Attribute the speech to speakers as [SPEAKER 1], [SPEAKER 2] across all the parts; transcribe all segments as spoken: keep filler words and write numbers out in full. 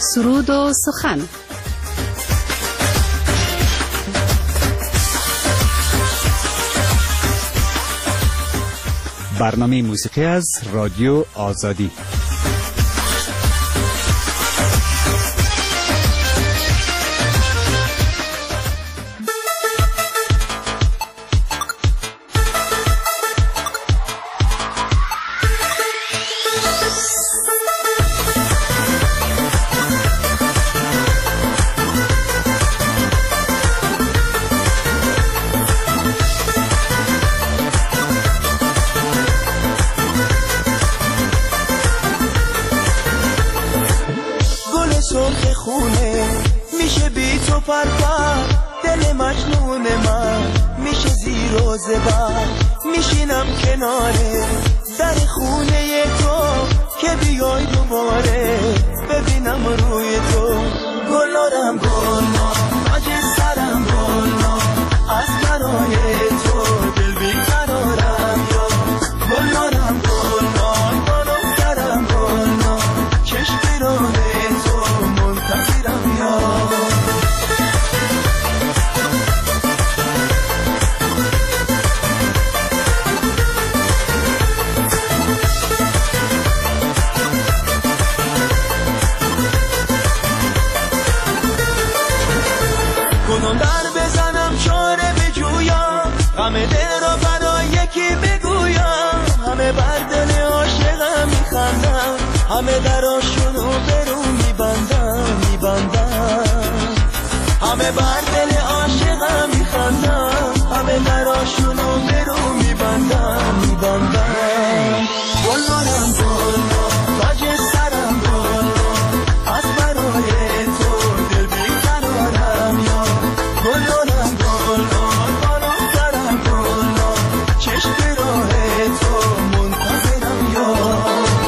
[SPEAKER 1] سرود و سخن.
[SPEAKER 2] برنامه موسیقی از رادیو آزادی.
[SPEAKER 3] دل مجنون من میشه زیر و زبر، میشینم کناره در خونه تو که بیای دوباره ببینم روی تو. گلارم گلنا تاج سرم گلنا از برای تو دل بیقرارم یا گلارم گلنا بالم سرم گلنا چشم راه تو منتظرم یا همه دل را برای یکی بگویم، همه بر دل عاشقم میخندم، همه دراشونو برو میبندم میبندم، همه بر دل عاشقم میخندم، همه دراشونو برو میبندم میبندم. گلارم گلنا تاج سرم گلنا از برای تو دل بیقرارم یا گلارم گلنا چشم راه تو منتظرم یا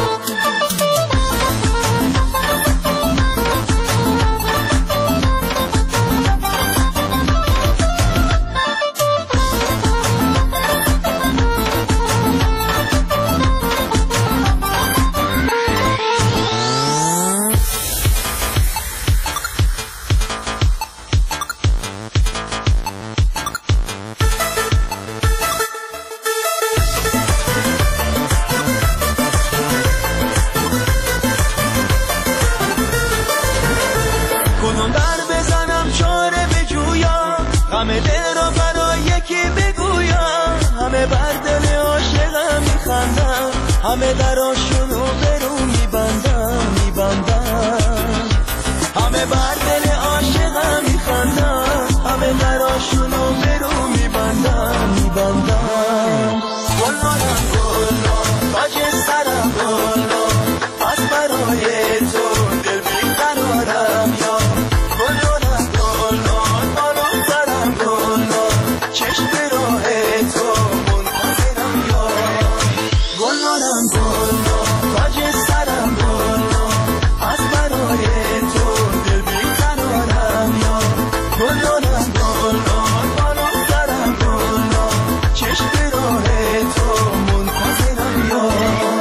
[SPEAKER 3] همه دل را برای یکی بگویم، همه بر دل عاشقم میخندم، همه دراشونو برو میبندم میبندم، همه بر دل عاشقم میخندم، همه دراشونو برو میبندم میبندم. گلارم گلنا تاج سرم گلنا از برای تو دل بیقرارم یا گلارم گلنا چشم راه تو منتظرم یا گلارم گلنا تاج سرم گلنا از برای تو دل بیقرارم یا گلارم گلنا بالم سرم گلنا چشم راه تو منتظرم یا.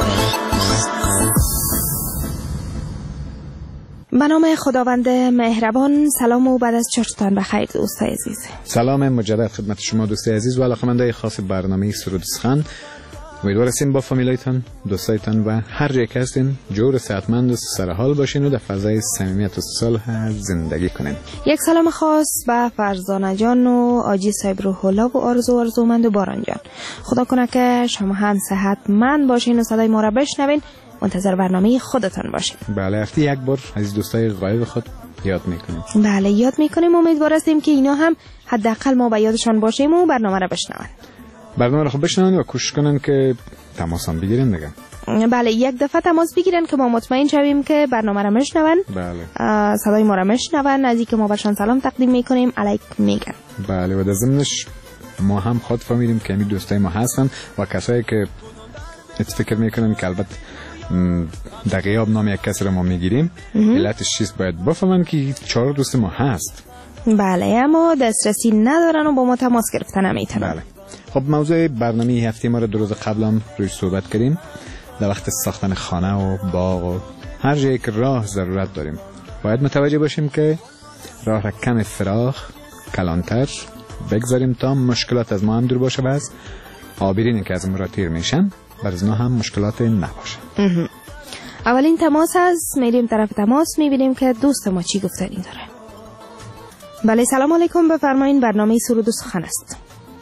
[SPEAKER 4] به نام خداوند مهربان. سلام و بعد از چهارتان بخیر دوستای عزیز.
[SPEAKER 2] سلام مجدد خدمت شما دوستای عزیز و علاقه‌مندای خاص برنامه سرود سخن. امیدوار هستیم با فامیلایتان، دوستایتان و هر جایی که هستین جور صحتمند و سرحال باشین و در فضای صمیمیت و صلح زندگی کنین.
[SPEAKER 4] یک سلام خاص به فرزانه جان و آجی صاحب روح الله و آرزو آرزومند و باران جان. خدا کنه که شما هم صحتمند باشین و صدای ما را بشنوین. منتظر برنامه خودتان باشین.
[SPEAKER 2] بله، هفته یک بار از دوستای غایب خود یاد میکنیم.
[SPEAKER 4] بله یاد میکنیم. امیدوار هستیم که اینا هم حداقل ما به یادشان باشیم و برنامه را بشنون.
[SPEAKER 2] برنامه را خوب بشنون و کوشش کنن که تماس هم بگیرن دیگه.
[SPEAKER 4] بله یک دفعه تماس بگیرن که ما مطمئن شویم که برنامه را میشنون.
[SPEAKER 2] بله.
[SPEAKER 4] صدای ما را میشنون. از اینکه ما برشان سلام تقدیم میکنیم علیکم میگن.
[SPEAKER 2] بله و در ضمنش ما هم خود فهمیدیم که همین دوستای ما هستن و کسایی که فکر میکنن که البته در غیاب نام یک کسی رو ما میگیریم علتش چیست باید بفهمن که چهار دوست ما هست.
[SPEAKER 4] بله اما دسترسی ندارن و با ما تماس گرفتن نمیتونن.
[SPEAKER 2] بله. خب موضوع برنامه هفته ما رو دو روز قبل هم روی صحبت کردیم. در وقت ساختن خانه و باغ و هر جایی که راه ضرورت داریم باید متوجه باشیم که راه را کم فراخ کلانتر بگذاریم تا مشکلات از ما هم دور باشه و از آبرینی که از ما را تیر میشن بر از ما هم مشکلات نباشه.
[SPEAKER 4] اولین تماس از میریم طرف تماس، میبینیم که دوست ما چی گفتنی داره. بله سلام علیکم، بفرمایین، برنامه سرود و سخن است.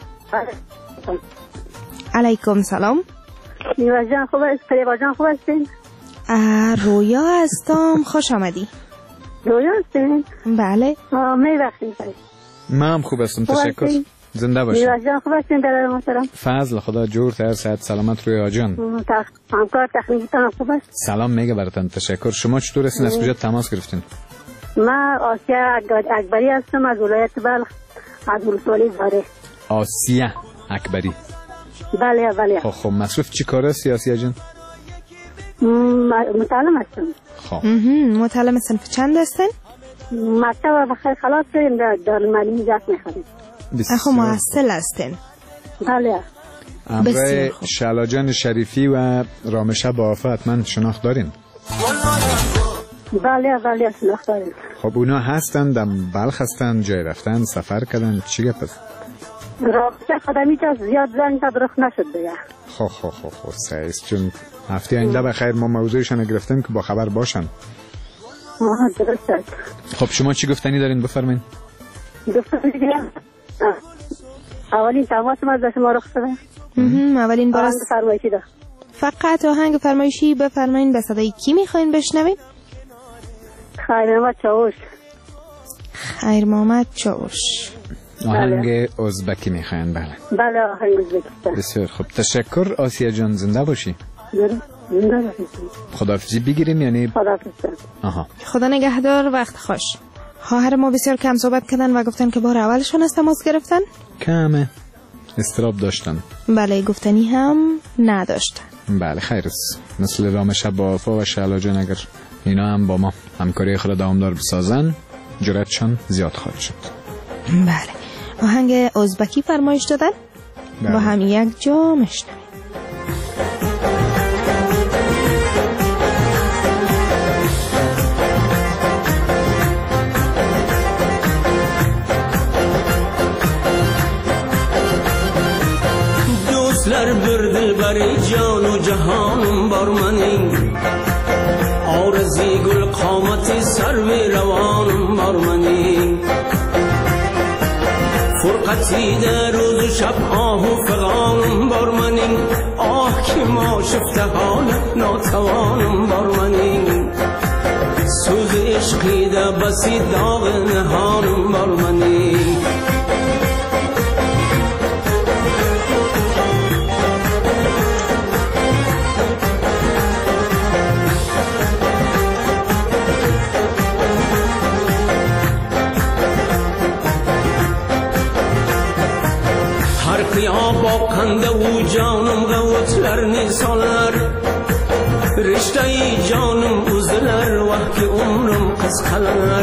[SPEAKER 4] علیکم سلام.
[SPEAKER 1] نیوز جان خوب است؟ پریوا جان خوب هستین؟
[SPEAKER 4] رویا هستم، خوش آمدی.
[SPEAKER 1] رویا هستین؟
[SPEAKER 4] بله.
[SPEAKER 1] می بخشین سایی.
[SPEAKER 2] من هم خوب هستم، تشکر. زنده باشید.
[SPEAKER 1] نیوز جان خوب هستین در محترم؟
[SPEAKER 2] فضل خدا جور تر صحت سلامت رویا جان.
[SPEAKER 1] همکار تخنیکتان خوب است؟
[SPEAKER 2] سلام میگه براتون، تشکر. شما چطور هستین؟ از کجا تماس گرفتین؟
[SPEAKER 1] من آسیا اکبری هستم از ولایت بلخ، از ولسوالی زاره.
[SPEAKER 2] آسیا اکبری.
[SPEAKER 1] بله بله.
[SPEAKER 2] خب خب مصروف چی کاره سیاسی جان؟
[SPEAKER 1] متعلم هستم.
[SPEAKER 2] خب
[SPEAKER 4] متعلم صنف چند هستن؟
[SPEAKER 1] مکتب بخیر خلاص کردیم، در دارالمعلمی درس میخونیم.
[SPEAKER 4] خب محصل هستن.
[SPEAKER 1] بله.
[SPEAKER 2] امرای شلاجان شریفی و رامشه بافا حتما شناخت دارین؟
[SPEAKER 1] بله بله شناخت داریم.
[SPEAKER 2] خب اونا هستن در بلخ هستن، جای رفتن سفر کردن چی گپ است؟
[SPEAKER 1] رابطه خدمی که زیاد زنگ تا درخت نشد دیگه.
[SPEAKER 2] خب خب خب خب سعی چون هفته آینده بخیر ما موضوعشون گرفتیم که با خبر باشن.
[SPEAKER 1] آها درست است.
[SPEAKER 2] خب شما چی گفتنی دارین بفرمایید؟
[SPEAKER 1] گفتنی دیگه اولین تماس ما از شما رخ شده.
[SPEAKER 4] اولین بار
[SPEAKER 1] است فرمایشی ده.
[SPEAKER 4] فقط آهنگ فرمایشی بفرمایید. به صدای کی میخواین بشنوین؟
[SPEAKER 1] خیر محمد چاوش.
[SPEAKER 4] خیر محمد چاوش.
[SPEAKER 2] آهنگ ازبکی میخواین؟ بله
[SPEAKER 1] بله آهنگ ازبکی.
[SPEAKER 2] بسیار خوب، تشکر. آسیا جان زنده باشی.
[SPEAKER 1] زنده باشی.
[SPEAKER 2] خداحافظی بگیریم یعنی؟
[SPEAKER 1] خداحافظ.
[SPEAKER 4] آها خدا نگهدار، وقت خوش. خواهر ما بسیار کم صحبت کردن و گفتن که بار اولشون از تماس گرفتن
[SPEAKER 2] کمه استراب داشتن.
[SPEAKER 4] بله گفتنی هم نداشتن.
[SPEAKER 2] بله خیر است. مثل رامشه بافا و شعلا جان اگر اینا هم با ما همکاری خود دوامدار بسازن جرأتشان زیاد خواهد شد.
[SPEAKER 4] بله آهنگ ازبکی فرمایش دادن. بله. با هم یک جا مشنویم.
[SPEAKER 5] دوستlar bir dilbari jonu jahonim bor mening orzi gul qomati sarvi ravonim bor mening furqatida ro'z shab ohu figonim bor mening oh kim oshifta hol notavonim bor mening so'z ishqida basi dog'i nihonim bor mening boqqanda u jonimga o'tlarni solar rishtai jonim uzilar vaqti umrim qisqalar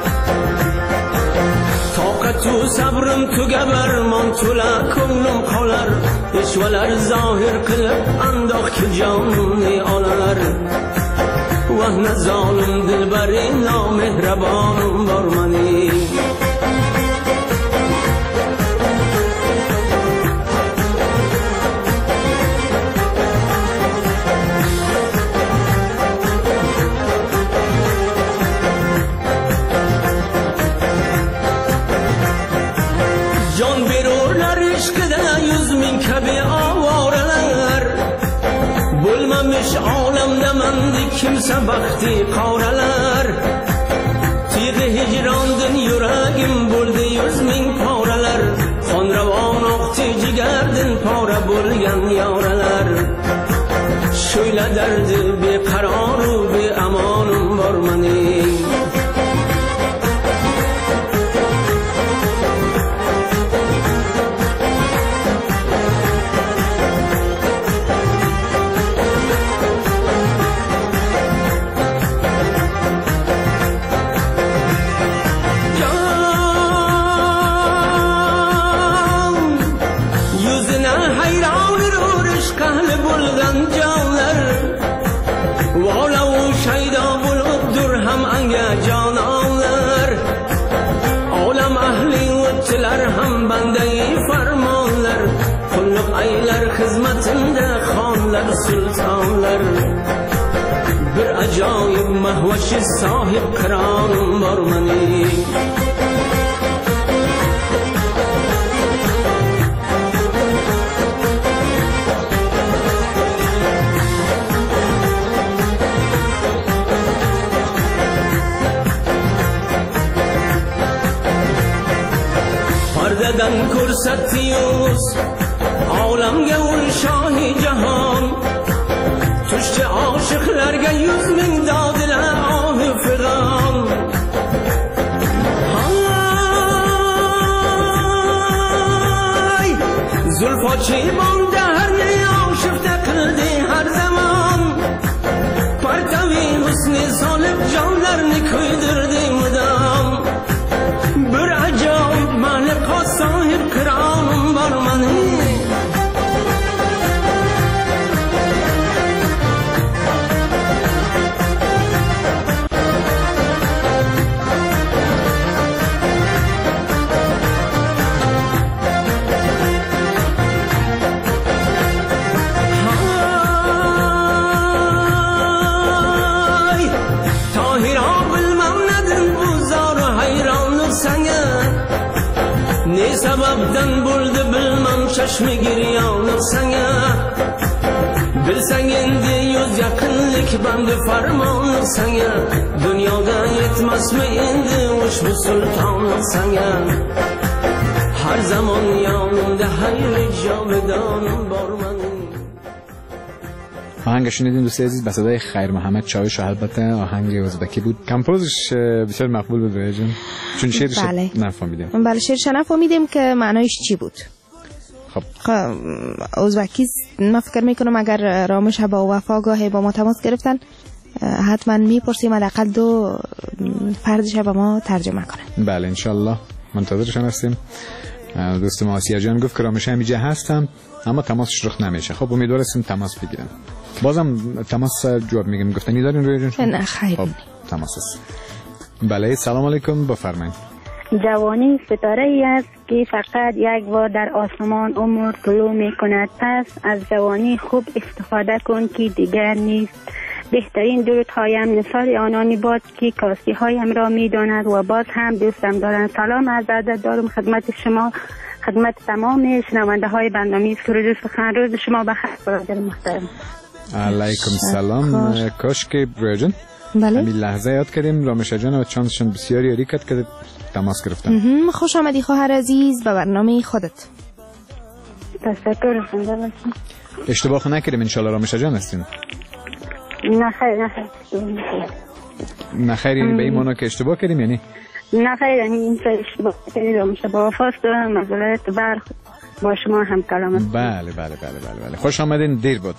[SPEAKER 5] toqatu sabrim tugabar mon to'la ko'nglim qolar eshvalar zohir qilib andoq ki jonimni olar vahna zolim dilbari nomehrabonim bor mening olamda mendek kimsa baxti qoralar tig'i hijrondin yuragim bo'ldi yuz ming poralar xonravon oqti jigardin pora bo'lgan yoralar sho'yla dardi beqaroru beamonim bor mening başında xonlar sultonlar bir ajoyib mahvashi sohib qironim bor mening pardadan ko'rsatdingiz olamga ul shohi jahon tushcha oshiqlarga yuz ming dodilar ohi firon hay zulfochi bonda har oshifta qildi har zamon partavi husni solib jonlarni kuydirdi mudom bir ajoyib maliqa sohib qironim bor mening ne sababdan bo'ldi bilmam chashmi giryonlik sanga bilsang endi yuz yaqinlik bandi farmonlik sanga dunyoda yetmasmi endi ushbu sultonlik sanga har zamon yonimda hayri jovidonim bor mening
[SPEAKER 2] آهنگ شنیدین دوست عزیز به صدای خیر محمد چاوش و البته آهنگ ازبکی بود. کمپوزش بسیار مقبول بود رویا جان چون شعرش
[SPEAKER 4] بله.
[SPEAKER 2] نفهمیدیم.
[SPEAKER 4] بله شعرش نفهمیدیم که معنایش چی بود.
[SPEAKER 2] خب
[SPEAKER 4] خب ازبکی من فکر میکنم اگر رامش با وفا گاهی با ما تماس گرفتن حتما میپرسیم حداقل دو پردش با ما ترجمه کنن.
[SPEAKER 2] بله انشالله منتظرشان هستیم. دوست ما آسیا جان گفت که رامش همیجا هستم اما تماسش رخ نمیشه. خب امیدوارم تماس بگیرم. بازم تماس جواب میگم گفتنی دارین روی جان؟
[SPEAKER 4] نه خیر.
[SPEAKER 2] خب تماس است. بله سلام علیکم بفرمایید.
[SPEAKER 1] جوانی ستاره ای است که فقط یک بار در آسمان عمر طلوع می کند. پس از جوانی خوب استفاده کن که دیگر نیست. بهترین درودهایم نثار آنانی باد که کاستی هایم را می داند و باز هم دوستم دارند. سلام از ادب دارم خدمت شما، خدمت تمام شنونده های برنامه سرود سخن. روز شما بخیر برادر محترم.
[SPEAKER 2] علیکم سلام. کاش که برجن
[SPEAKER 4] بله
[SPEAKER 2] همین لحظه یاد کردیم رامش جان و چانسشون بسیار یاری کرد که تماس گرفتن.
[SPEAKER 4] خوش آمدی خواهر عزیز به برنامه خودت.
[SPEAKER 1] تشکر زنده باشین.
[SPEAKER 2] اشتباه نکردیم انشالله رامش جان هستین؟
[SPEAKER 1] نه خیر نه خیر
[SPEAKER 2] نه خیر یعنی به این مانا که اشتباه کردیم یعنی؟
[SPEAKER 1] نه خیر یعنی این اشتباه کردیم رامش با وفاست دارم مزالت بر با شما هم کلامت.
[SPEAKER 2] بله بله بله بله بله خوش آمدین. دیر بود.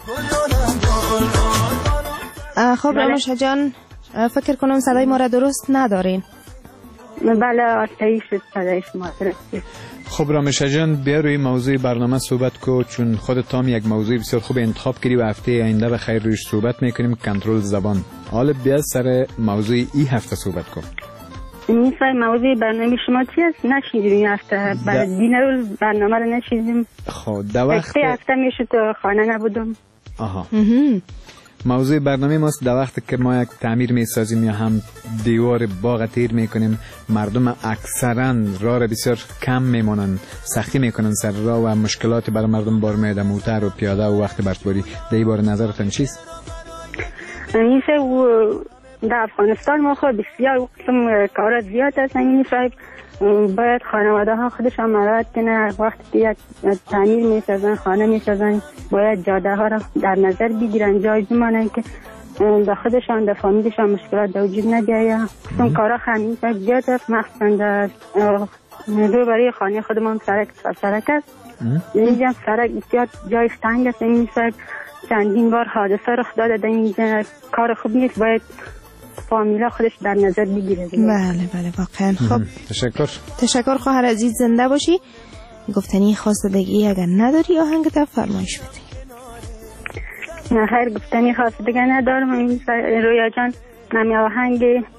[SPEAKER 4] خب رامش جان فکر کنم صدای ما را درست ندارین.
[SPEAKER 1] بله آتایی شد صدای شما درست.
[SPEAKER 2] خب رامش جان بیا روی موضوع برنامه صحبت کو چون خودت هم یک موضوع بسیار خوب انتخاب کردی و هفته آینده به خیر رویش صحبت میکنیم کنترل زبان. حالا بیا سر موضوع این هفته صحبت کو.
[SPEAKER 1] این سر موضوع برنامه شما چی است؟ نشیدیم این هفته بعد دین روز برنامه رو نشیدیم.
[SPEAKER 2] خب در وقت
[SPEAKER 1] هفته هفته میشه تو خانه نبودم.
[SPEAKER 2] آها موضوع برنامه ماست در وقتی که ما یک تعمیر میسازیم یا هم دیوار باغ تیر میکنیم مردم اکثرا راه را بسیار کم میمونن سختی میکنن سر راه و مشکلات برای مردم بار میاد موتر و پیاده و وقت برفباری. در این باره نظرتون چیست؟
[SPEAKER 1] میشه و در افغانستان ما خود بسیار قسم کارات زیاد هست. این صاحب باید خانواده ها خودشان مراعات کنه وقتی یک تعمیر میسازن خانه میسازن باید جاده ها را در نظر بگیرن جای بمانن که به خودشان در فامیلشان مشکلات در وجود نیاید. اون کارا همین زیاد است مخصوصا در رو برای خانه خودمان سرک سرک است. اینجا سرک بسیار جای تنگ است. این مثل چندین بار حادثه رخ داده در اینجا کار خوب نیست باید فامیلا خودش در نظر بگیره.
[SPEAKER 4] بله بله واقعا. خب
[SPEAKER 2] تشکر
[SPEAKER 4] تشکر خواهر عزیز زنده باشی. گفتنی خواستگی اگر نداری آهنگ تا فرمایش بده.
[SPEAKER 1] نه خیر گفتنی خواستگی ندارم. رویا جان نمی آهنگ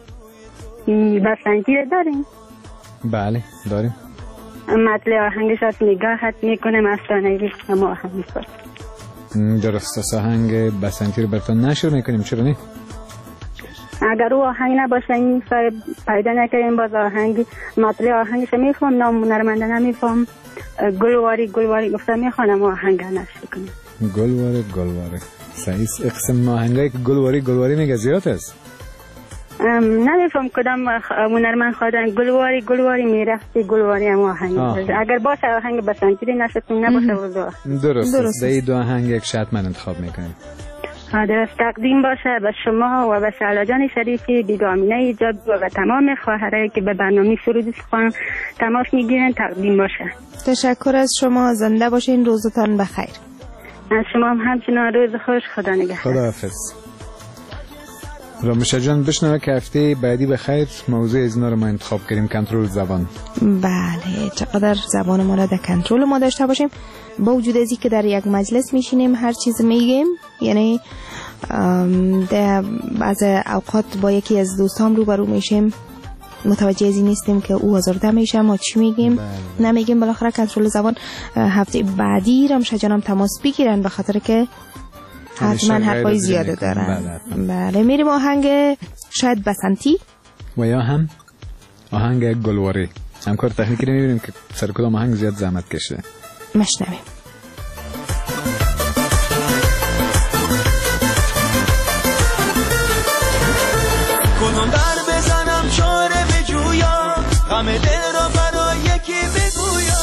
[SPEAKER 1] بسنجی داریم؟
[SPEAKER 2] بله داریم.
[SPEAKER 1] مطلع آهنگش از نگاهت میکنم افسانه‌ای شما آهنگ میکنم.
[SPEAKER 2] درست است. آهنگ بسنتی رو براتون نشر میکنیم، چرا نه؟
[SPEAKER 1] اگر او آهنگ نباشه این صاحب پیدا نکردیم باز آهنگی مطلع آهنگش میفهم، نام هنرمنده نمیفهم. گلواری گلواری گفتم میخوانم آهنگ نشر کنیم.
[SPEAKER 2] گلواره گلواره صحیح. اقسام آهنگایی که گلواری گلواری میگه زیاد است.
[SPEAKER 1] نمیفهم کدام هنرمند خواهدن گلواری گلواری میرفتی گلواری هم آهنگ. اگر باشه آهنگ بسنتی نشد نباشه وضوح.
[SPEAKER 2] درست است. در دو آهنگ یک شرط من انتخاب میکنیم.
[SPEAKER 1] درست. تقدیم باشه به شما و به شعلا جان شریفی، بیگا امینه ایجابی و تمام خواهرایی که به برنامه سرود سخن تماس میگیرن. تقدیم باشه.
[SPEAKER 4] تشکر از شما. زنده باشین. روزتان بخیر.
[SPEAKER 1] از شما هم همچنان. روز خوش. خدا نگهدار.
[SPEAKER 2] خداحافظ. رامشا جان بشنوه که هفته بعدی بخیر موضوع از اینا رو ما انتخاب کردیم، کنترل زبان.
[SPEAKER 4] بله، چقدر زبان ما را در کنترل ما داشته باشیم، با وجود ازی که در یک مجلس میشینیم هر چیز میگیم، یعنی در بعض اوقات با یکی از دوستام روبرو میشیم متوجه ازی نیستیم که او آزرده میشه ما چی میگیم. بله. نمیگیم. بالاخره کنترل زبان هفته بعدی رامشا جانم تماس بگیرن به خاطر که حتما حرفای زیاده دارن. بله, بله. میریم آهنگ شاید بسنتی
[SPEAKER 2] و یا هم آهنگ گلواری. همکار تکنیکی رو میبینیم که سر کدام آهنگ زیاد زحمت کشیده.
[SPEAKER 4] مشنویم.
[SPEAKER 3] کدوم در بزنم چاره بجویا، غم دل را برای یکی بگویا.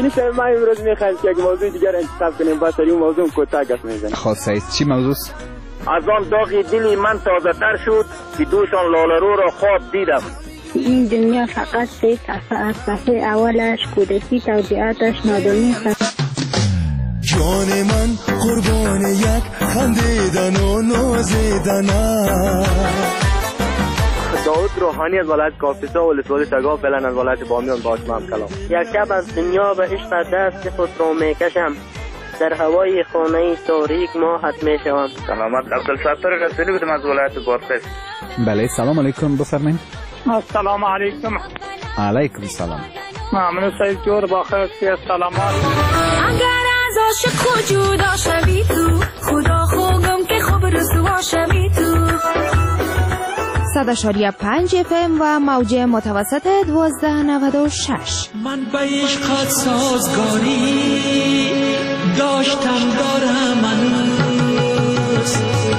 [SPEAKER 6] این شب ما امروز میخوایم که یک موضوع دیگر انتخاب کنیم با سری موضوع کوتاه گپ میزنیم.
[SPEAKER 2] خب سعید چی موضوع؟
[SPEAKER 7] از آن داغ دلی من تازه تر شد که دوشان لاله‌رو را خواب دیدم.
[SPEAKER 1] این دنیا فقط سه صفحه از صفحه اولش کودکی توضیحاتش نادانی است.
[SPEAKER 3] جان من قربان یک خندیدن و نازیدن
[SPEAKER 6] داود روحانی از ولایت کاپیسا و ولسوالی تگاه فعلا از ولایت بامیان با شما هم کلام.
[SPEAKER 8] یک شب از دنیا به عشق دست خود را میکشم، در هوای خانه تاریک ماهت میشوم.
[SPEAKER 7] سلامت عبدالستار رسولی بودم از ولایت بادغیس.
[SPEAKER 2] بله سلام علیکم بفرمایید.
[SPEAKER 9] السلام علیکم.
[SPEAKER 2] علیکم سلام.
[SPEAKER 9] ممنون سعید جور با خیر سلامات.
[SPEAKER 10] اگر از عاشق خود جدا شوی تو، خدا خوگم که خوب رسوا شوی تو.
[SPEAKER 4] صد اشاریه پنج اف ام و موج متوسط دوازده نود و شش.
[SPEAKER 5] من به عشقت سازگاری داشتم دارم هنوز،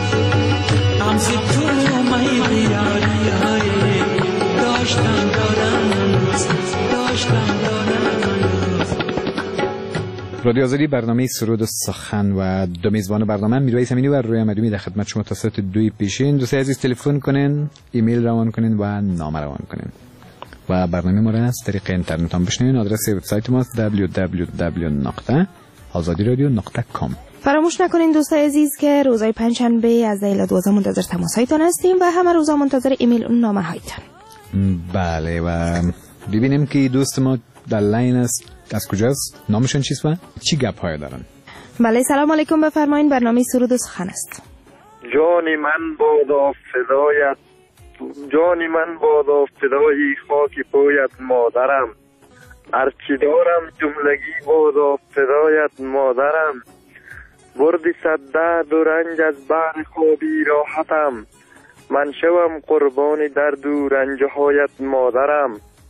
[SPEAKER 5] امز تو می بیاری های داشتم دارم هنوز، داشتم دارم هنوز.
[SPEAKER 2] رادیو آزادی برنامه سرود و سخن و دو میزبان برنامه میرویس امینی و روی احمدی در خدمت شما تا ساعت دوی پیشین. دوستای عزیز تلفن کنین، ایمیل روان کنین و نامه روان کنین و برنامه ما را از طریق اینترنت هم بشنوین. آدرس وبسایت ما است دبلیو دبلیو دبلیو نقطه آزادی رادیو نقطه کام.
[SPEAKER 4] فراموش نکنین دوستای عزیز که روزهای پنجشنبه از الی دوازده منتظر تماس‌هایتان هستیم و همه روزا منتظر ایمیل و نامه‌هایتان.
[SPEAKER 2] بله و ببینیم که دوست ما در لاین است. از کجاست؟ نامشون چیست و چی گپ های دارن؟
[SPEAKER 4] بله سلام علیکم بفرمایید. برنامه سرود و سخن است.
[SPEAKER 7] جانی من بادا فدایت، جانی من بادا فدایی خاک پایت مادرم، هرچی دارم جملگی بادا فدایت مادرم، بردی صد درد و رنج از بحر خوابی راحتم، من شوم قربانی درد و رنجهایت مادرم،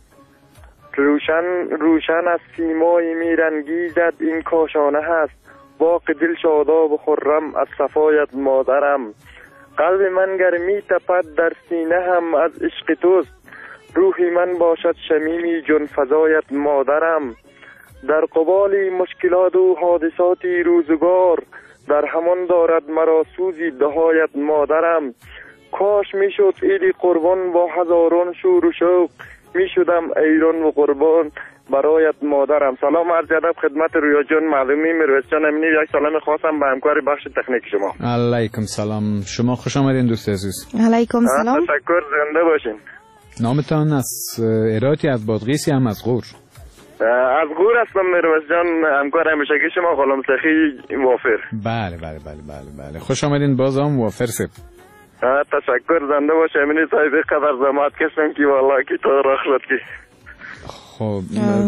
[SPEAKER 7] روشن روشن از سیمای میرنگیزد این کاشانه هست، باغ دل شاداب و خرم از صفایت مادرم، قلب من گرمی تپد در سینه هم از عشق توست، روحی من باشد شمیمی جن فزایت مادرم، در قبال مشکلات و حادثاتی روزگار در همان دارد مرا سوزی دهایت مادرم، کاش میشد عیدی قربان با هزاران شور و شوق، می شدم ایران و قربان برایت مادرم. سلام عرض ادب خدمت رویا جان معلومی مرویس جان امینی. یک سلام خواستم به همکار بخش تکنیک شما.
[SPEAKER 2] علیکم سلام. شما خوش آمدین دوست عزیز.
[SPEAKER 4] علیکم سلام.
[SPEAKER 7] تشکر، زنده باشین.
[SPEAKER 2] نامتان از ایراتی از بادغیس یا هم از غور؟
[SPEAKER 7] از غور هستم مرویس جان، همکار همیشگی شما غلام سخی وافر.
[SPEAKER 2] بله بله بله بله بله خوش آمدین بازم وافر سب.
[SPEAKER 7] تشکر، زنده باشه امینی صاحب. قدر زحمت کشیدن که والله که تو راه شد که.
[SPEAKER 2] خب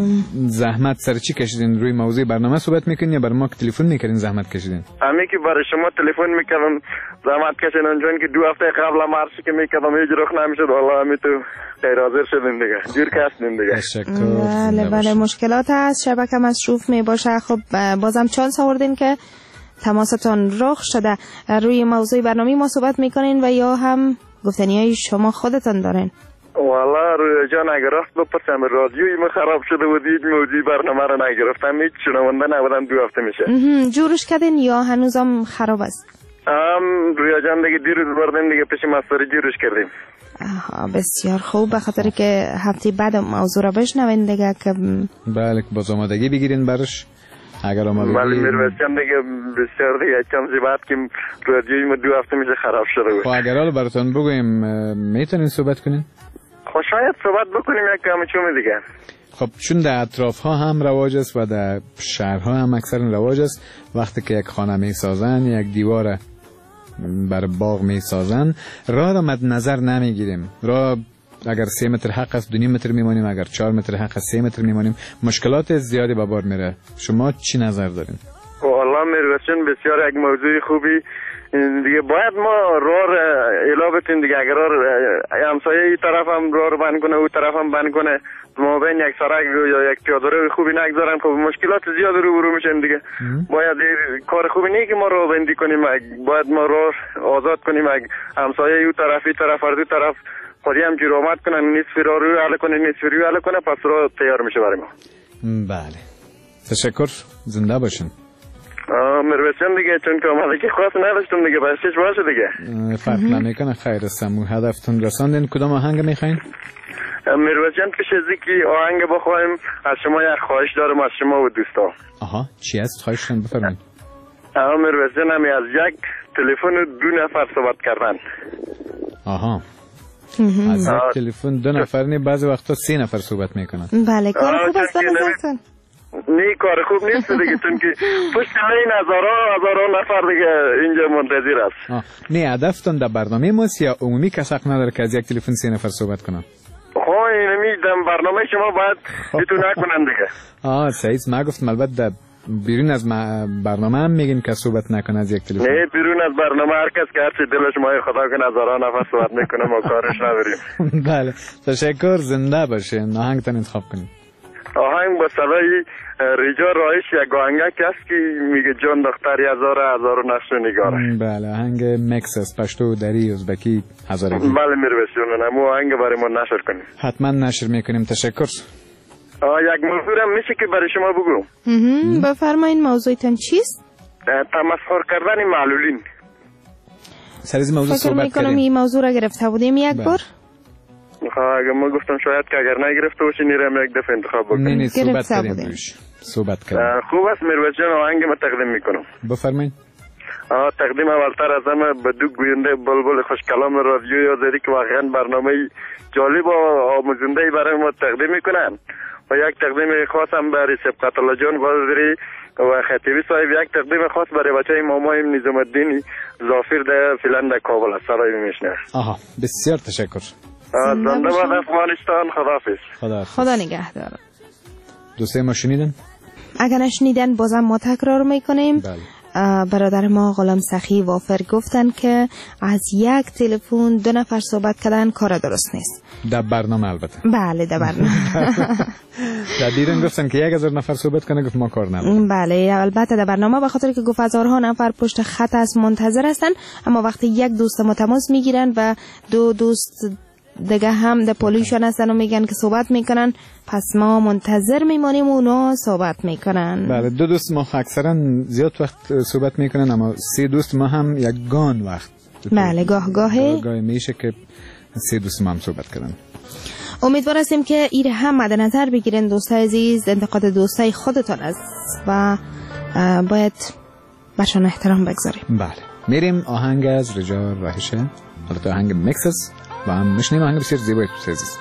[SPEAKER 2] زحمت سر چی کشیدین؟ روی موضوع برنامه صحبت میکنین یا برای ما که تلفن میکردین زحمت کشیدین؟
[SPEAKER 7] همین که برای شما تلفن میکردم زحمت کشیدن، چون که دو هفته قبل مرشی که میکردم هیچ رخ نمیشد والله همین تو غیر حاضر شدین دیگه، جور کشیدین دیگه.
[SPEAKER 2] تشکر.
[SPEAKER 4] بله بله مشکلات هست، شبکه مصروف میباشه. خب بازم چانس آوردین که تماستان رخ شده. روی موضوع برنامه ما صحبت میکنین و یا هم گفتنی های شما خودتان دارین؟
[SPEAKER 7] والله روی جان اگر راست بپرسم رادیوی ما خراب شده بود، هیچ موضوعی برنامه رو نگرفتم، هیچ شنونده نبودم، دو هفته میشه.
[SPEAKER 4] جورش کردین یا هنوزم خراب است؟
[SPEAKER 7] ام روی جان دیگه دیروز بردیم دیگه پیش مستری جورش کردیم.
[SPEAKER 4] آها بسیار خوب، به خاطر که هفته بعد موضوع رو بشنوین دیگه که
[SPEAKER 2] بله باز آمادگی بگیرین برش. اگر آماده
[SPEAKER 7] ولی میرویسیم دیگه بسیار دیگه چند بعد که رادیوی ما دو هفته میشه خراب شده بود.
[SPEAKER 2] خب اگر حالا براتون بگویم میتونین صحبت کنین؟
[SPEAKER 7] خب شاید صحبت بکنیم یک کمی چون دیگه.
[SPEAKER 2] خب چون در اطراف ها هم رواج است و در شهرها هم اکثر رواج است، وقتی که یک خانه می سازن یک دیوار بر باغ می سازن راه را مد نظر نمی گیریم. راه اگر سه متر حق است دو نیم متر میمانیم، اگر چهار متر حق است سه متر میمانیم، مشکلات زیادی به بار میره. شما چی نظر دارین؟
[SPEAKER 7] والله میرویسون بسیار یک موضوع خوبی دیگه، باید ما راه الا بتیم دیگه. اگر همسایه این طرف هم راه رو بند کنه اون طرف هم بند کنه، ما بین یک سرک یا یک پیاده رو خوبی نگذارن، خب مشکلات زیاد رو برو میشن دیگه. باید کار خوبی نیست که ما راه بندی کنیم، باید ما راه آزاد کنیم. همسایه این طرف این طرف هر دو طرف خودی هم جور آمد کنن، نصف راه رو حل کنه نصف رو حل کنه، پس راه تیار میشه برای ما.
[SPEAKER 2] بله تشکر، زنده باشین.
[SPEAKER 7] مروچن دیگه چون که آمده که خواست نداشتم دیگه باشش باشه دیگه.
[SPEAKER 2] فرق نمیکنه، خیر استم هدفتون رساندین. کدام آهنگ میخواین؟
[SPEAKER 7] مروچن پیش از اینکه آهنگ بخوایم از شما یک خواهش دارم از شما و دوستا.
[SPEAKER 2] آها چی است خواهشتون بفرمایید.
[SPEAKER 7] مروچن همی از یک تلفن دو نفر صحبت کردن.
[SPEAKER 2] آها از یک تلفن دو نفر نه، بعضی وقتا سه نفر صحبت میکنن.
[SPEAKER 4] بله کار خوب است بنظرتون؟
[SPEAKER 7] نه کار خوب نیست دیگه چون که پشت این هزارها هزارها نفر دیگه اینجا منتظر است.
[SPEAKER 2] نه هدفتون در برنامه ماست یا عمومی کس حق نداره که از یک تلفن سه نفر صحبت کنن؟
[SPEAKER 7] خب اینمی در برنامه شما باید ایتو نکنن دیگه.
[SPEAKER 2] آه صحیح، ما گفتم البته در بیرون از برنامه هم میگیم که صحبت نکنه از یک تلفن.
[SPEAKER 7] نه بیرون از برنامه هر کس که هرچی دلش مایه خدا کنه هزارها نفر صحبت میکنه ما کارش نداریم.
[SPEAKER 2] بله تشکر، زنده باشین. آهنگتون انتخاب کنید.
[SPEAKER 7] آهنگ با صدای رجا رایش یک آهنگک است که میگه جان دختری هزار هزار و نقش و نگاره.
[SPEAKER 2] بله آهنگ مکس است، پشتو دری ازبکی هزارگی.
[SPEAKER 7] بله میروشون نمو آهنگ برای ما نشر کنیم.
[SPEAKER 2] حتما نشر میکنیم. تشکر.
[SPEAKER 7] آه یک موضوع هم میشه که برای شما بگو.
[SPEAKER 4] بفرمایید موضوعتون چیست؟
[SPEAKER 7] تمسخر کردن معلولین.
[SPEAKER 2] سر از موضوع صحبت کردیم.
[SPEAKER 4] فکر میکنم این موضوع را گرفته بودیم یک بار.
[SPEAKER 7] اگه ما گفتم شاید که اگر نگرفته باشی نیرم یک دفعه انتخاب بکنیم.
[SPEAKER 2] نه نه صحبت کردیم روش. صحبت کردیم.
[SPEAKER 7] خوب است میروچن آهنگ ما تقدیم میکنم.
[SPEAKER 2] بفرمایید.
[SPEAKER 7] آه تقدیم اولتر از همه به دو گوینده بلبل خوش کلام رادیو یادری که واقعا برنامه جالب و آموزنده برای ما تقدیم میکنن و یک تقدیم خاص هم برای سبقت الله جان بازری و خطیبی صاحب، یک تقدیم خاص برای بچه مامایم نظام الدین ظافر در فیلند در کابل است. سلام میشنه.
[SPEAKER 2] آها بسیار تشکر.
[SPEAKER 7] زنده باد افغانستان. خداحافظ.
[SPEAKER 2] خداحافظ.
[SPEAKER 4] خدا نگهدار.
[SPEAKER 2] دوستای ما شنیدن؟
[SPEAKER 4] اگر نشنیدن بازم ما تکرار میکنیم.
[SPEAKER 2] بله.
[SPEAKER 4] برادر ما غلام سخی وافر گفتن که از یک تلفن دو نفر صحبت کردن کار درست نیست.
[SPEAKER 2] در برنامه البته.
[SPEAKER 4] بله در برنامه.
[SPEAKER 2] در دیرن گفتن که یک هزار نفر صحبت کنه، گفت ما کار نداریم.
[SPEAKER 4] بله البته در برنامه به خاطر که گفت هزارها نفر پشت خط است منتظر هستن، اما وقتی یک دوست ما تماس میگیرن و دو دوست دیگه هم در پولیشون هستن و میگن که صحبت میکنن، پس ما منتظر میمانیم و اونا صحبت میکنن.
[SPEAKER 2] بله دو دوست ما اکثرا زیاد وقت صحبت میکنن، اما سه دوست ما هم یک گان وقت.
[SPEAKER 4] بله گاه گاهی
[SPEAKER 2] گاهی میشه که سه دوست ما هم صحبت کردن.
[SPEAKER 4] امیدوار هستیم که این هم مد نظر بگیرن دوستای عزیز. انتقاد دوستای خودتان است و باید برشان احترام بگذاریم.
[SPEAKER 2] بله میریم آهنگ از رجا راهشه، البته آهنگ مکس است و هم میشنیم آهنگ بسیار زیبایی دوست عزیز.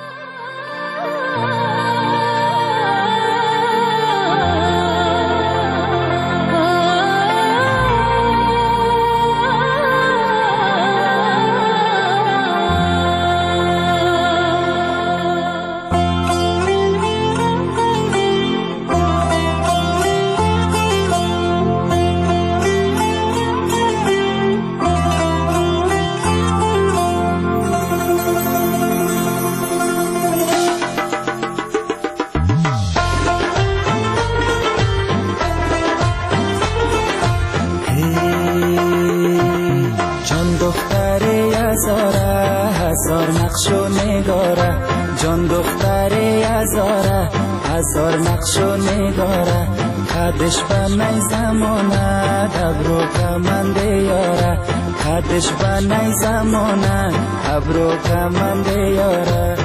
[SPEAKER 3] جان دختری هزاره هزار نقش و نگاره قدش به نی زمانه ابرو کمند یاره قدش به نی زمانه ابرو کمند یاره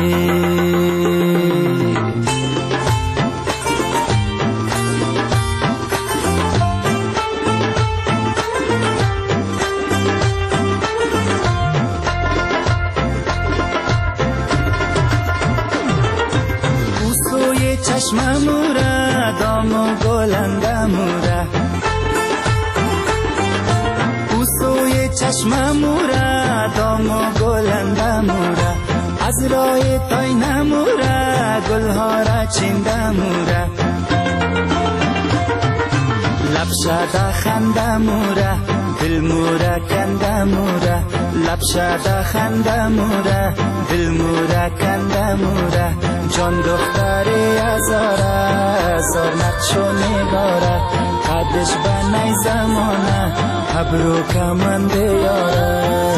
[SPEAKER 3] چشم موره دام و گلنده موره او سوی چشم موره دام و گلنده موره از رای تای نموره گلها را چینده موره لب شده خنده موره دل موره کنده موره لب شده خنده موره دل موره کنده موره جان دختری هزاره هزار نقش و نگاره قدش به نی زمانه ابرو کمند یاره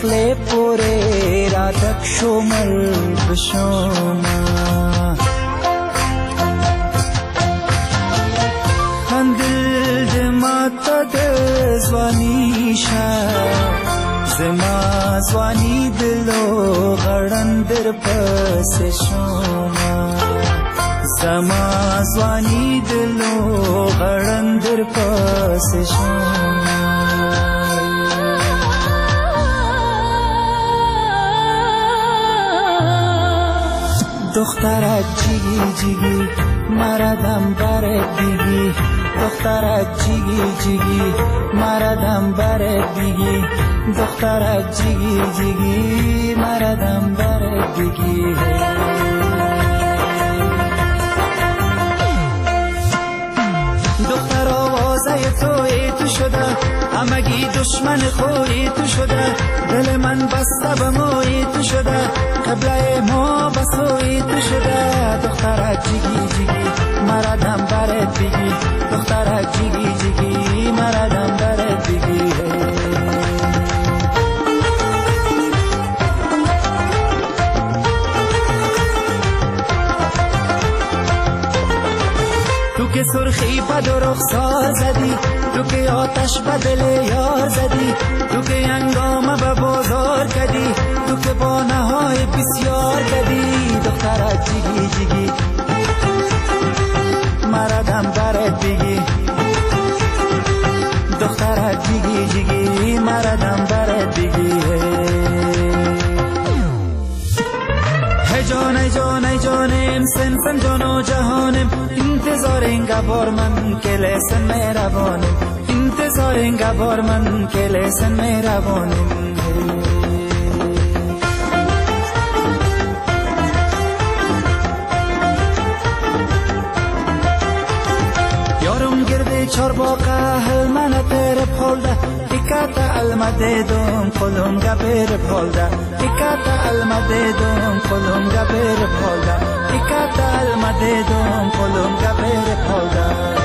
[SPEAKER 3] عقل پوره را تک شمل بشوما خندل دماتا دزوانی شا زما زوانی دلو غرن در پس شوما زما زوانی دلو غرن در پس شوما دخترک جیگی جیگی مردم برت بیگی دخترک جیگی جیگی مردم برت بیگی دخترک جیگی جیگی مردم برت بیگی دختر آوازه توی تو شده همگی دشمن خوی تو شده دل من بسته به موی تو شده قبله ما بسوی تو شده دخترک جیگی جیگی مردم برت بیگی دخترک جیگی جیگی مردم برت بیگی تو که سرخی بد و رخسار زدی تو که آتش به دل یار زدی تو که انگام به بازار کدی تو که با نهای بسیار کدی دخترک جیگی جیگی مردم برت بیگی دخترک جیگی جیگی مردم برت بیگی ای جان ای جان ای جانم سن سن جان و جهانم انتظار اینگه بار من که لسن مهربانم انتظار اینگه بار من که لسن مهربانم یارم گرده چار باقه هل من تر پولده ایکاتا المده دوم کلون گبر پولده ایکاتا المده دوم کلون گبر پولده ایکاتا المده دوم کلون گبر پولده.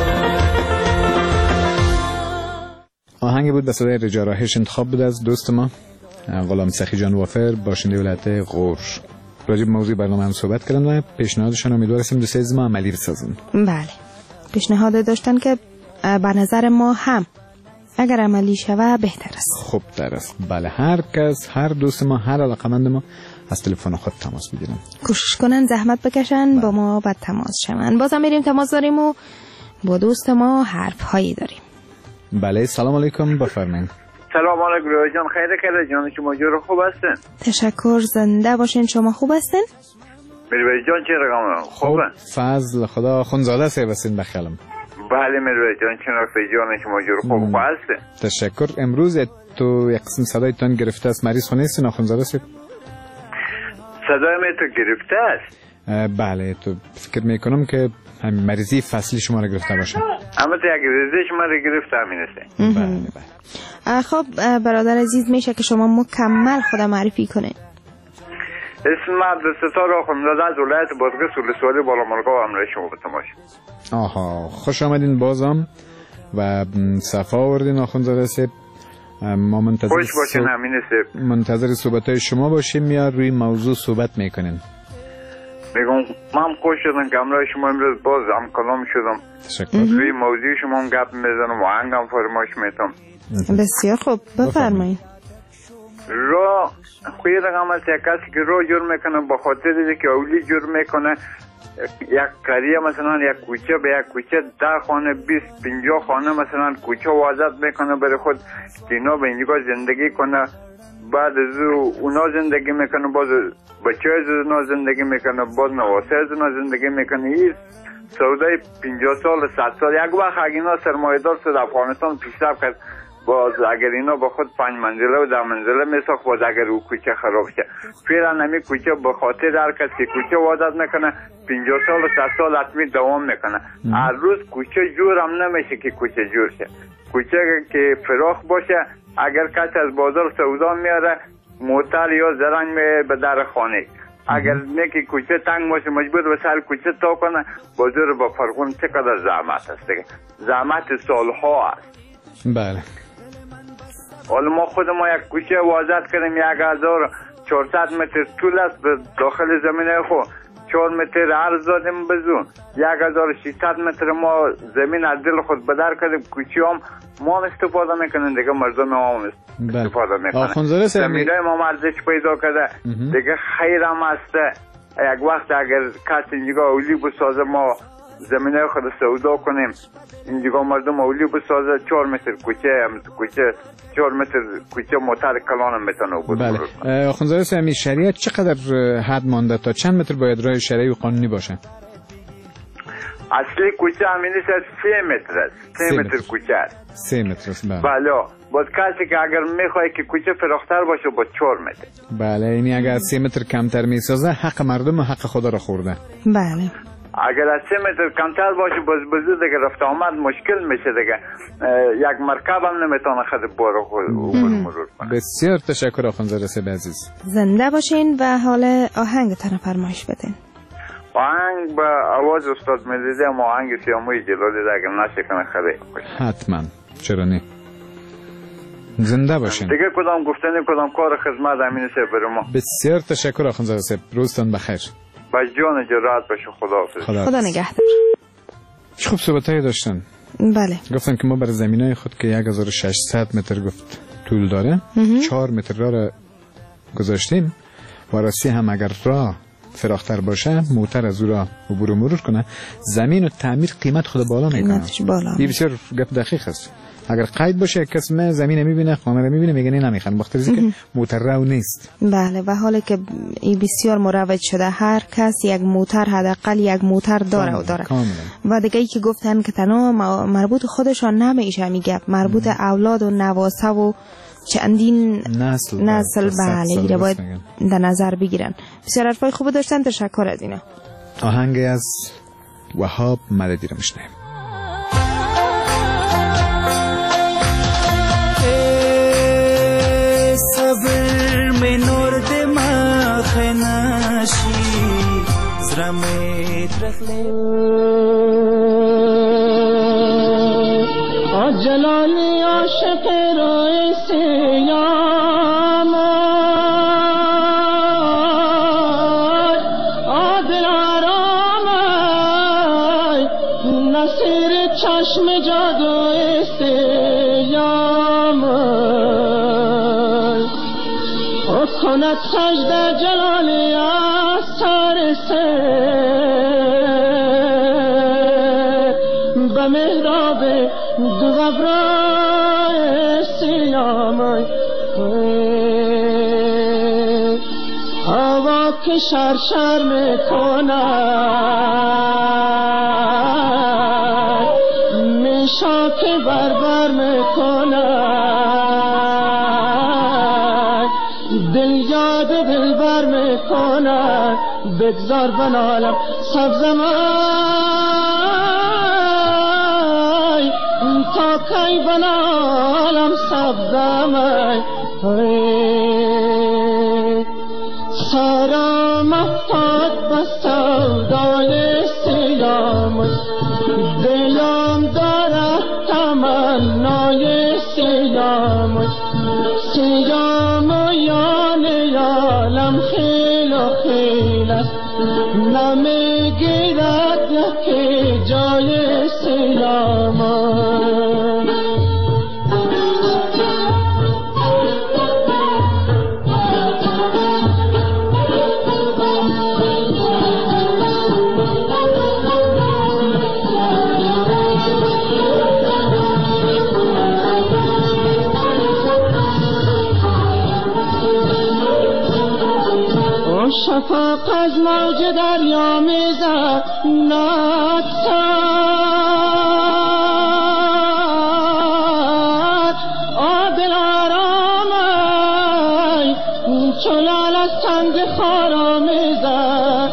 [SPEAKER 2] آهنگی بود به صدای رجا راهش انتخاب بود از دوست ما غلام سخی جان وافر باشنده ولایت غور. راجع به موضوع برنامه هم صحبت کردن و پیشنهادشان امیدوار هستیم دوست عزیز ما عملی بسازن.
[SPEAKER 4] بله پیشنهاد داشتن که به نظر ما هم اگر عملی شوه بهتر است.
[SPEAKER 2] خوب تر است. بله هر کس هر دوست ما هر علاقمند ما از تلفن خود تماس بگیرن
[SPEAKER 4] کوشش کنن زحمت بکشن بله. با ما بعد تماس شون. بازم میریم تماس داریم و با دوست ما حرف هایی داریم.
[SPEAKER 2] بله سلام علیکم بفرمایید.
[SPEAKER 7] سلام علیکم روی جان خیلی خیلی جان شما جور خوب هستین؟
[SPEAKER 4] تشکر زنده باشین. شما خوب هستین؟
[SPEAKER 7] مروی جان چه رقم خوبه؟
[SPEAKER 2] فضل خدا خونزاده سیوستین بخیلم.
[SPEAKER 7] بله مروی جان شناخته جان شما جور خوب هستین؟
[SPEAKER 2] تشکر. امروز تو یک قسم صدایتان گرفته است مریض خونه است ناخونزاده است؟
[SPEAKER 7] صدای من تو گرفته است؟
[SPEAKER 2] بله تو فکر میکنم که همین مریضی فصلی شما را گرفته باشه.
[SPEAKER 7] اما تو یک مریضی شما را گرفته همین است.
[SPEAKER 2] بله بله.
[SPEAKER 4] خب برادر عزیز میشه که شما مکمل خود معرفی کنید.
[SPEAKER 7] اسم عبدالستار آخوندزاده از ولایت بادغیس ولسوالی بالامرغاب همراه شما به تماش.
[SPEAKER 2] آها خوش آمدین بازم و صفا آوردین آخوندزاده سیب. ما منتظر
[SPEAKER 7] خوش باشین همین سیب.
[SPEAKER 2] منتظر صحبت‌های شما باشیم یا روی موضوع صحبت میکنین؟
[SPEAKER 7] میگم من خوش شدم که همراه شما امروز باز هم کلام شدم.
[SPEAKER 2] تشکر.
[SPEAKER 7] روی موضوع شما هم گپ میزنم و هنگم فرمایش میتم.
[SPEAKER 4] بسیار خوب بفرمایید.
[SPEAKER 7] را خوی رقم است یک کسی که رو جور میکنه با خاطر دیگه که اولی جور میکنه یک قریه مثلا یک کوچه به یک کوچه ده خانه بیست پنجاه خانه مثلا کوچه وازد میکنه برای خود که اینا به اینجا زندگی کنه. بعد از اونا زندگی میکنه باز بچه از اونا زندگی میکنه باز نواسه از اونا زندگی میکنه. این سودای پنجاه سال صد سال یک وقت اگه اینا سرمایه دار شد افغانستان پیشرفت کرد باز اگر اینا با خود پنج منزله و ده منزله میساخت باز اگر او کوچه خراب شه فعلا نمی کوچه به خاطر هر کس که کوچه وادت میکنه پنجاه سال و صد سال حتمی دوام میکنه. هر روز کوچه جور هم نمیشه که کوچه جور شه. کوچه که فراخ باشه اگر کس از بازار سودا میاره موتر یا زرنگ می به در خانه. اگر نکی کوچه تنگ باشه مجبور به سر کوچه تا کنه بازار با فرقون چقدر زحمت است دیگه. زحمت سالها است.
[SPEAKER 2] بله.
[SPEAKER 7] حالا ما خود ما یک کوچه وازد کردیم یک هزار چهارصد متر طول است به داخل زمینه خود چهار متر عرض دادیم بزون یک هزار و ششصد متر ما زمین از دل خود بدر کردیم کوچه هم ما هم استفاده میکنیم دیگه مردم ما هم استفاده میکنیم زمینه ما ارزش پیدا کرده دیگه خیر هم است یک وقت اگر کسی اینجا اولی بسازه ما زمینه خود سودا کنیم اینجا مردم اولی بسازه چهار متر کوچه هم کوچه چهار متر کوچه موتر کلان میتونه بود.
[SPEAKER 2] بله خانزاده سمی شریعت چقدر حد مانده تا چند متر باید راه شرعی و قانونی باشه؟
[SPEAKER 7] اصلی کوچه همینه سه متر است سه متر کوچه است
[SPEAKER 2] سه متر است. بله
[SPEAKER 7] بله باید کسی که اگر میخواه که کوچه فراختر باشه با چهار متر.
[SPEAKER 2] بله یعنی اگر سه متر کمتر میسازه حق مردم و حق خدا را خورده.
[SPEAKER 4] بله
[SPEAKER 7] اگر از سه متر کمتر باشه باز بزرگ دیگه رفت آمد مشکل میشه دیگه یک مرکب هم نمیتونه خود بارو خود مرور کنه.
[SPEAKER 2] بسیار تشکر خانزاده سبی عزیز.
[SPEAKER 4] زنده باشین و حال آهنگ تنه فرمایش بدین.
[SPEAKER 7] آهنگ با آواز استاد مزیده اما آهنگ سیاموی جلالی دیگه نشه کنه خیلی خوش.
[SPEAKER 2] حتما چرا نه. زنده باشین.
[SPEAKER 7] دیگه کدام گفتنی کدام کار خدمت امین سه برما.
[SPEAKER 2] بسیار تشکر خانزاده سب. روزتون بخیر.
[SPEAKER 7] با جان جرات باشه خدا
[SPEAKER 4] خدا, خدا نگهدار.
[SPEAKER 2] چه خوب صحبتایی داشتن.
[SPEAKER 4] بله
[SPEAKER 2] گفتن که ما بر زمینای خود که یک هزار و ششصد متر گفت طول داره چهار متر راه را گذاشتیم و راستی هم اگر راه فراختر باشه موتر از او را عبور و مرور کنه زمین و تعمیر قیمت خود بالا میکنه. این بسیار گپ دقیق است. اگر قید باشه کس من زمین میبینه خانه رو میبینه میگه نه نمیخوام بخاطر اینکه موتر رو نیست.
[SPEAKER 4] بله و حالی که این بسیار مروج شده هر کس یک موتر حداقل یک موتر داره و داره
[SPEAKER 2] کاملا.
[SPEAKER 4] و دیگه ای که گفتن که تنها مربوط خودشان نمیشه میگه مربوط اولاد و نواسه و چندین
[SPEAKER 2] نسل
[SPEAKER 4] نسل بله ایره باید در نظر بگیرن. بسیار حرفای خوب داشتن تشکر از اینا.
[SPEAKER 2] آهنگ از وهاب مددی رو میشنیم.
[SPEAKER 3] صبر می نورد مخنشی زرمت رخله
[SPEAKER 5] جلالی عاشق رئیس یام عادل آرام نصیر چشم جادو استیام کند سجده جلالی آثار سر به محراب دو غبرای سیام هوا که شرشر میکند میشا که بربر میکند دل یاد دل بر میکنه بگذار بنالم سبزمای تا کی بنالم سبزمای سرم افتاد به سودای سیام دلم دارد تمنای سیام سیام عالم خیل و خیل است نمیگیرد یکی جای سیام شفاق از موج دریا میزد نتسد عادل آرامای چلال از سنگ خارا میزد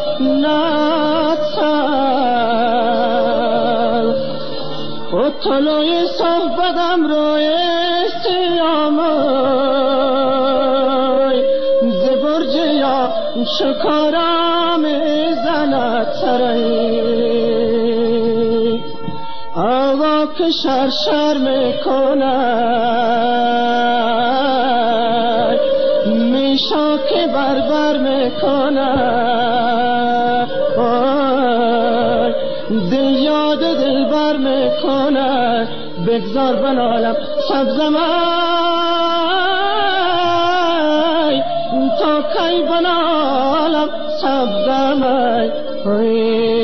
[SPEAKER 5] نتسد و طلوع صحبتم روی سیامای زبرج یا شکارا میزند سرایی هوا که شرشر میکند
[SPEAKER 11] شاک بربر میکنه دل یاد دل بر میکنه بگذار بنالم سبزم ای تا کی بنالم سبزم ای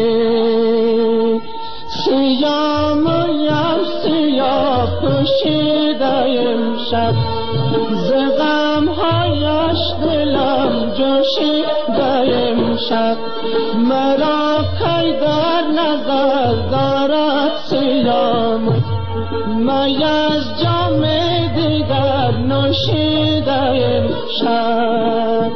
[SPEAKER 11] سیاه مویم سیاه پوشیده امشب ز غم هایش دلم جوشیده امشب مرا کی در نظر دارد سیاه می از جام دیگر نوشیده امشب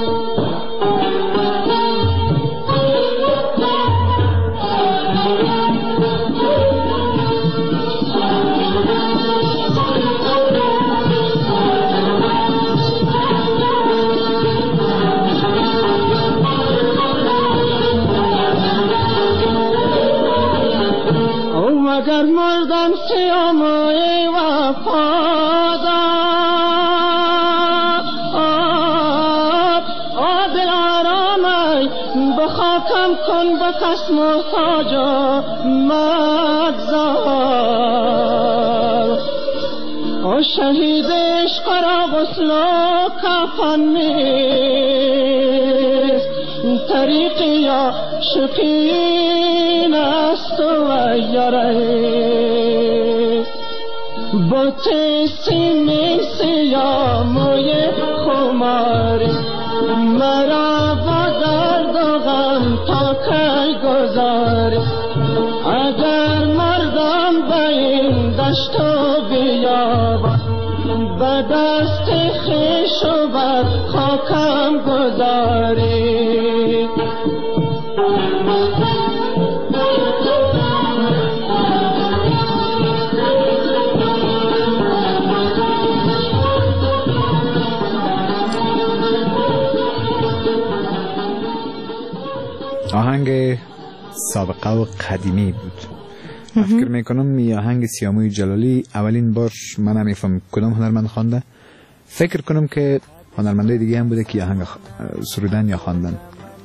[SPEAKER 11] اگر مردم سیاموی وفادار آدل آرامی بخاکم کن به کس محتاجا مگذار او شهید عشق را غسل و کفن نیست طریقی یا شقین است و یاره بوته سیمی سیاه موی خماری مرا با درد و غم تا کی گذاری اگر مردم به این دشت و بیابان به دست خویش و بر خاکم گذاری
[SPEAKER 2] آهنگ سابقه و قدیمی بود. فکر میکنم این آهنگ سیاموی جلالی اولین بار من نمیفهم کدام هنرمند خوانده. فکر کنم که هنرمندای دیگه هم بوده که آهنگ سرودن یا خواندن.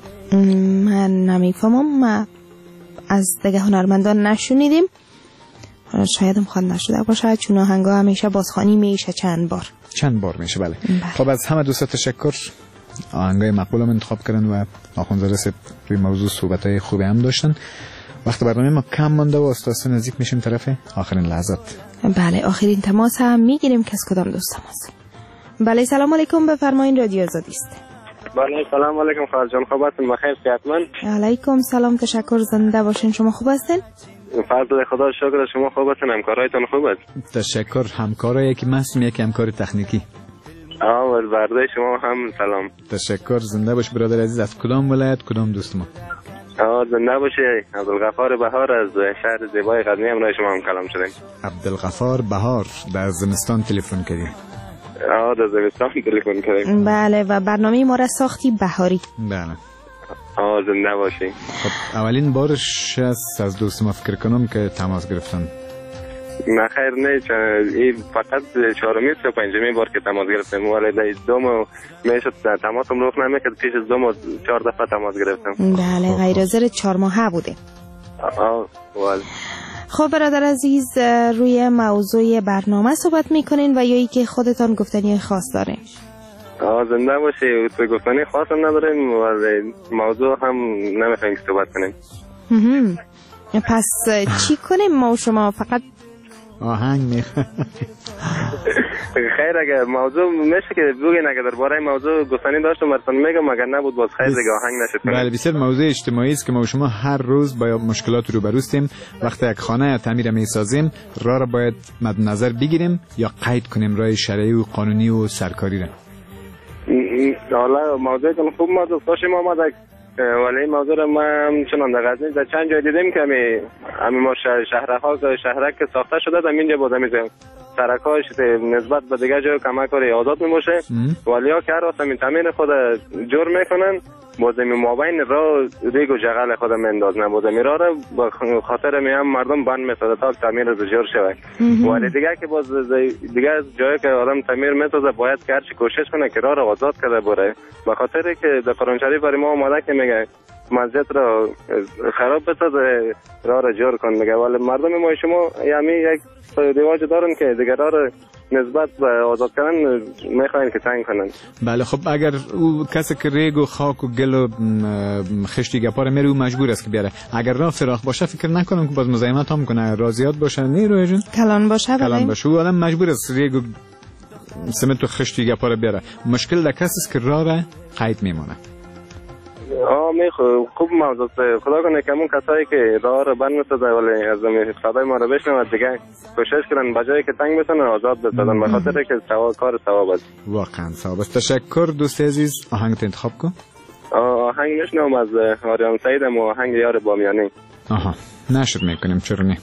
[SPEAKER 4] من نمیفهمم، ما از دیگه هنرمندان نشونیدیم، شاید هم خوانده نشده باشه، چون آهنگا همیشه بازخوانی میشه چند بار
[SPEAKER 2] چند بار میشه. بله, بله. خب از همه دوستا تشکر، آهنگای مقبول هم انتخاب کردن و آخوند رسید روی موضوع صحبتای خوبی هم داشتن. وقت برنامه ما کم مانده و استاسه نزدیک میشیم طرف آخرین لحظات.
[SPEAKER 4] بله، آخرین تماس هم میگیریم که از کدام دوست تماس. بله سلام علیکم، بفرمایید رادیو آزادی است.
[SPEAKER 6] بله سلام علیکم خواهر جان، خوب هستین؟ بخیر صحتمند؟
[SPEAKER 4] علیکم سلام، تشکر، زنده باشین. شما خوب هستین؟
[SPEAKER 6] فضل خدا شکر، شما خوب هستین؟ همکارایتون خوب است؟
[SPEAKER 2] تشکر. همکارایی که هستیم یکی همکار تکنیکی.
[SPEAKER 6] آه برده شما هم سلام.
[SPEAKER 2] تشکر، زنده باش برادر عزیز. از کدام ولایت کدام دوست ما؟
[SPEAKER 6] آه زنده باشی. عبدالغفار بهار از شهر زیبای قدمی امروز شما هم کلام شدیم.
[SPEAKER 2] عبدالغفار بهار در زمستان تلفن کردیم.
[SPEAKER 6] آه در زمستان تلفن کردیم.
[SPEAKER 4] بله، و برنامه ما را ساختی بهاری.
[SPEAKER 2] بله.
[SPEAKER 6] آه زنده باشی.
[SPEAKER 2] خب اولین بارش است از دوست ما فکر کنم که تماس گرفتن.
[SPEAKER 6] نه خیر نه، این فقط چهارمی و پنجمی بار که تماس گرفتم، ولی دوم میشد تماسم روخ نمیکرد، پیش از دوم چهار دفعه تماس گرفتم.
[SPEAKER 4] بله، غیر از چهار ماهه بوده.
[SPEAKER 6] آه ولی
[SPEAKER 4] خب برادر عزیز، روی موضوع برنامه صحبت میکنین و یا ای که خودتان گفتنی خاص داره؟
[SPEAKER 6] آه زنده باشی. تو گفتنی خاص هم نداریم ولی موضوع هم نمیخوایم که صحبت کنیم.
[SPEAKER 4] پس چی کنیم ما و شما؟ فقط
[SPEAKER 2] آهنگ میخوام.
[SPEAKER 6] خیر اگر موضوع میشه که بگین، اگر درباره موضوع گفتنی داشتم براتون میگم، اگر نبود باز خیر دیگه آهنگ نشد.
[SPEAKER 2] بله بسیار موضوع اجتماعی است که ما و شما هر روز با مشکلات روبرو هستیم. وقتی یک خانه تعمیر میسازیم راه را باید مد نظر بگیریم یا قید کنیم راه شرعی و قانونی و سرکاری را.
[SPEAKER 6] حالا موضوعتون خوب موضوع خوشم آمد، ولی موضوع را ما چنان در غزنی در چند جای دیدیم که می همین ما شهرها شهرک که ساخته شده در اینجا بود همین سرکاش نسبت به دیگه جای کمک کاری آزاد میموشه ولی ها که هر وقت همین تامین خود جور میکنن باز می مابین را ریگ و جغل خود میندازن باز می را را با خاطر می هم مردم بند میسازه تا تعمیر رو جور شود ولی دیگه که باز دیگه جایی که آدم تعمیر میسازه باید که هرچی کوشش کنه که راه را آزاد کرده بره به خاطر که در قرآن شریف برای ما اومده که میگه مسجد را خراب بسازه راه را جور کن میگه ولی مردم ما شما یعنی یک رواج دارن که دیگه راه را نسبت به آزاد کردن میخواین که تنگ کنن.
[SPEAKER 2] بله خب اگر او کسی که ریگ و خاک و گل و خشتی گپاره میره او مجبور است که بیاره اگر راه فراخ باشه فکر نکنم که باز مزاحمت هم کنه راه زیاد باشه نه روی جون
[SPEAKER 4] کلان باشه
[SPEAKER 2] کلان باشه او آدم مجبور است ریگ و سمنت و خشتی گپاره بیاره مشکل در کسی است که راه را قید میمونه.
[SPEAKER 6] آه می خوب موضوع خدا کنه که همون کسایی که راه رو بند میسازه ولی از صدای ما رو بشنون دیگه کوشش کنن بجایی که تنگ بسازن آزاد بسازن به خاطر که ثواب کار ثواب است.
[SPEAKER 2] واقعا ثواب است. تشکر دوست عزیز. آهنگ انتخاب کن.
[SPEAKER 6] آهنگ میشنم از آریان سعیدم و آهنگ یار بامیانی.
[SPEAKER 2] آها نشد میکنیم چرا نه.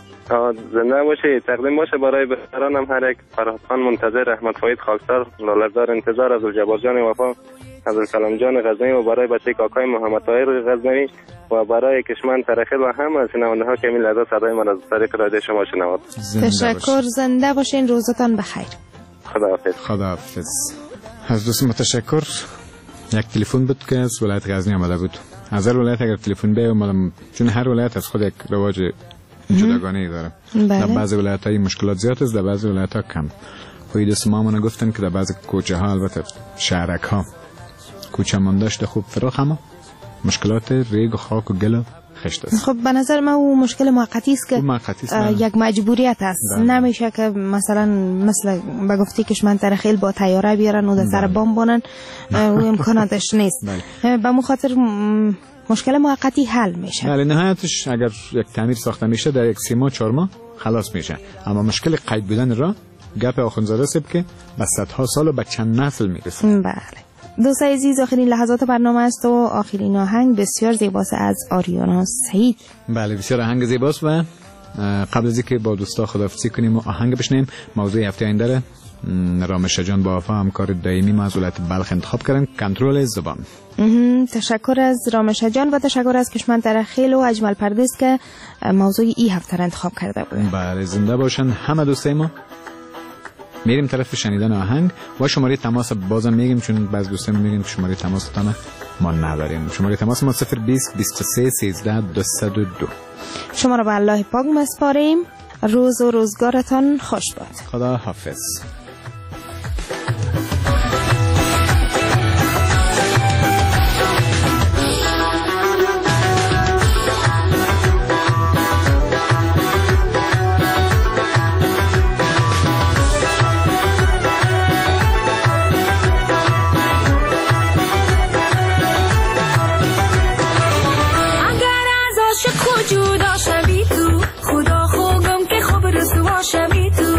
[SPEAKER 6] زنده باشی تقدیم باشه برای بهترانم هر یک فرهاد خان منتظر احمد فاید خاکسار لاله‌دار انتظار از الجبار جان وفا از سلام جان غزنوی و برای بچه کاکای محمد طاهر غزنوی و برای کشمن ترخیل و همه شنونده ها که می لحظه صدای من از طریق رادیو شما شنواد.
[SPEAKER 4] تشکر زنده باشین روزتان بخیر.
[SPEAKER 6] خداحافظ.
[SPEAKER 2] خداحافظ. از دوست متشکر. یک تلفن بود که از ولایت غزنی آمده بود. از هر ولایت اگر تلفن بیایم مالم چون هر ولایت از خود یک رواج جداگانه داره. در بعضی ولایت های مشکلات زیاد است در بعضی ولایت ها کم. خود دوست ما من گفتن که در بعضی کوچه ها البته شهرک ها کوچه مانداشت خوب فراخ اما مشکلات ریگ و خاک و گل خشت است.
[SPEAKER 4] خب به نظر من او مشکل موقتی است که یک مجبوریت است. نمیشه که مثلا مثل به گفتی کشمن ترخیل با طیاره بیارن و در سر بام بانن او امکاناتش نیست. به مخاطر مشکل موقتی حل میشه.
[SPEAKER 2] بله نهایتش اگر یک تعمیر ساخته میشه در یک سه ماه چهار ماه خلاص میشه اما مشکل قید بودن را گپ آخوندزاده است که به صدها سال و به چند نسل میرسه.
[SPEAKER 4] بله دوست عزیز آخرین لحظات برنامه است و آخرین آهنگ بسیار زیباست از آریانا سعید.
[SPEAKER 2] بله بسیار آهنگ زیباست و قبل از اینکه با دوستا خداحافظی کنیم و آهنگ بشنیم موضوع هفته آینده رامش جان با وفا همکار دائمی ما از ولایت بلخ انتخاب کردن کنترل زبان.
[SPEAKER 4] تشکر از رامش جان و تشکر از کشمن ترخیل و اجمل پردیس که موضوع این هفته را انتخاب کرده بود.
[SPEAKER 2] بله زنده باشن همه دوستای ما. میریم طرف شنیدن آهنگ و شماره تماس بازم میگیم چون بعض دوستان میگن که شماره تماس تامه ما نداریم. شماره تماس ما صفر بیست بیست و سه سیزده دویست و دو.
[SPEAKER 4] شما را به الله پاک مسپاریم. روز و روزگارتان خوش باد.
[SPEAKER 2] خدا حافظ.
[SPEAKER 10] شبی تو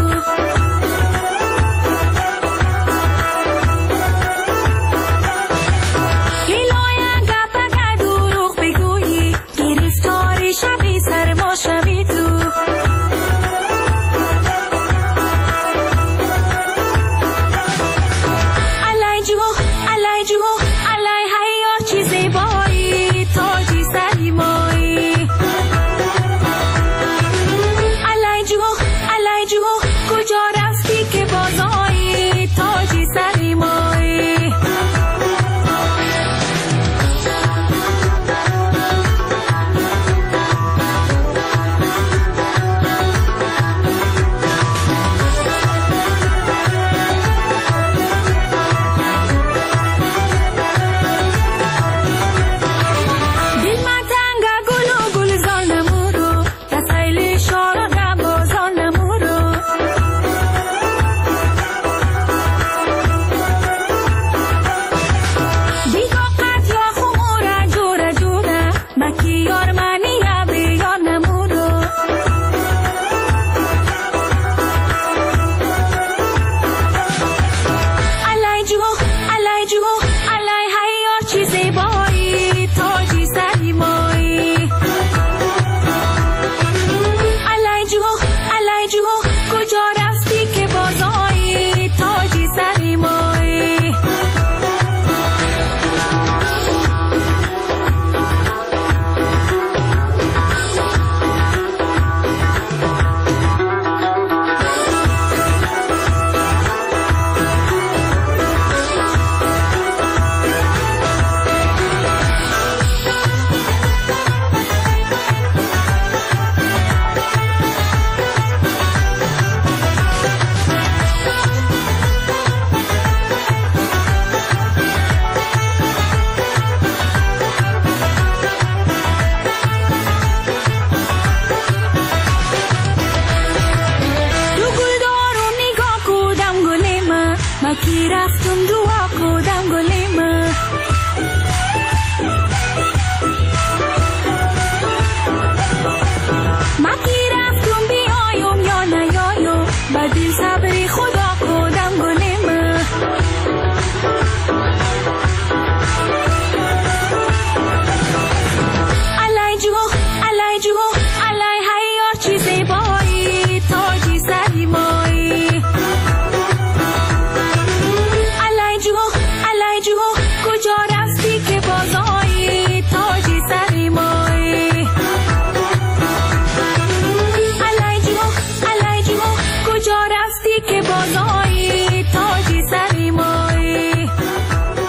[SPEAKER 10] لیلای گپ دروغ بگویی گرفتاری شبی سر ما شبی تو alai juho alai juho